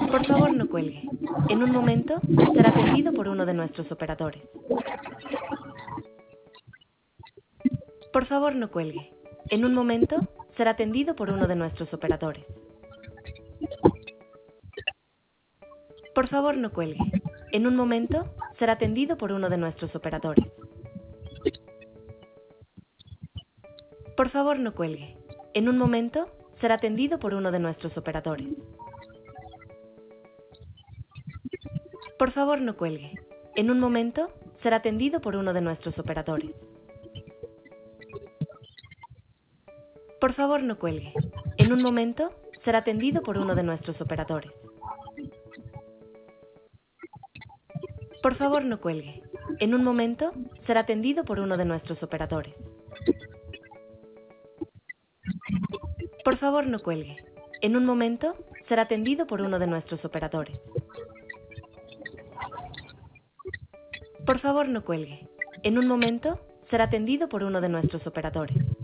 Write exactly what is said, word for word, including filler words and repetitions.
Por favor, no cuelgue. En un momento será atendido por uno de nuestros operadores. Por favor, no cuelgue. En un momento será atendido por uno de nuestros operadores. Por favor, no cuelgue. En un momento será atendido por uno de nuestros operadores. Por favor, no cuelgue. En un momento será atendido por uno de nuestros operadores. Por favor, no cuelgue. En un momento será atendido por uno de nuestros operadores. Por favor, no cuelgue. En un momento será atendido por uno de nuestros operadores. Por favor, no cuelgue. En un momento será atendido por uno de nuestros operadores. Por favor, no cuelgue. En un momento será atendido por uno de nuestros operadores. Por favor, no cuelgue. En un momento será atendido por uno de nuestros operadores.